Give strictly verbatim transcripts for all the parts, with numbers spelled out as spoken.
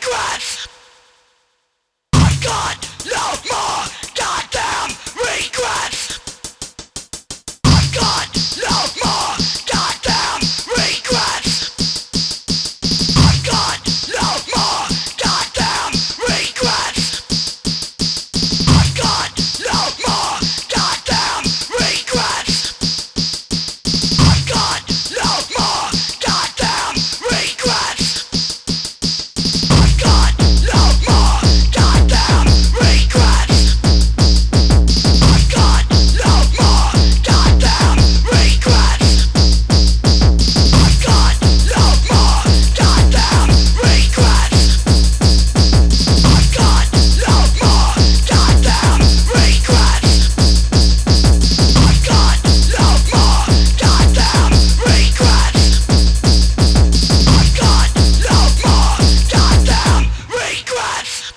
regrets. I've got no more goddamn regrets. I've got no more goddamn regrets. I've got no more goddamn regrets. I've got no more goddamn regrets. I've got no more goddamn regrets. I've got no more goddamn regrets. I've got no more goddamn regrets. I've got no more goddamn regrets. I've got no more goddamn regrets. I've got no more goddamn regrets. I've got no more goddamn regrets.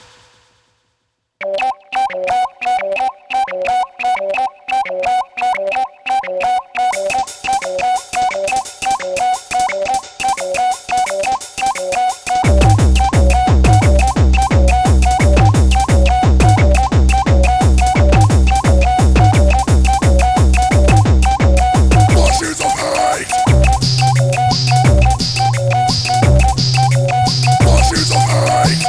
Voices of hate. Voices of hate.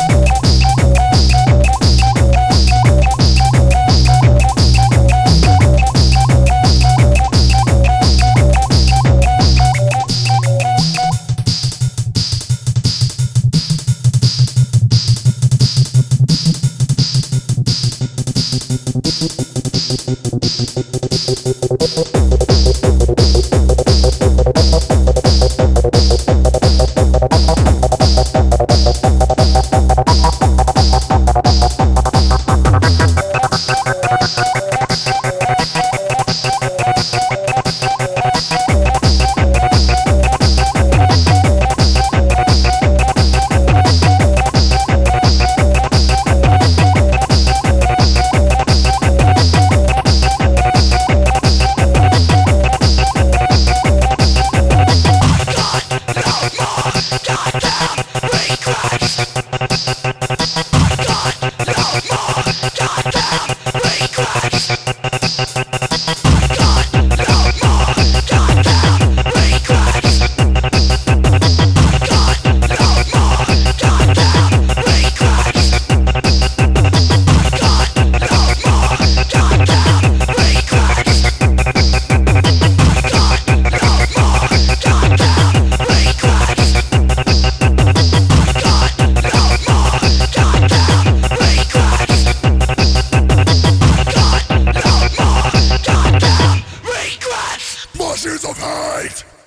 Voices of hate.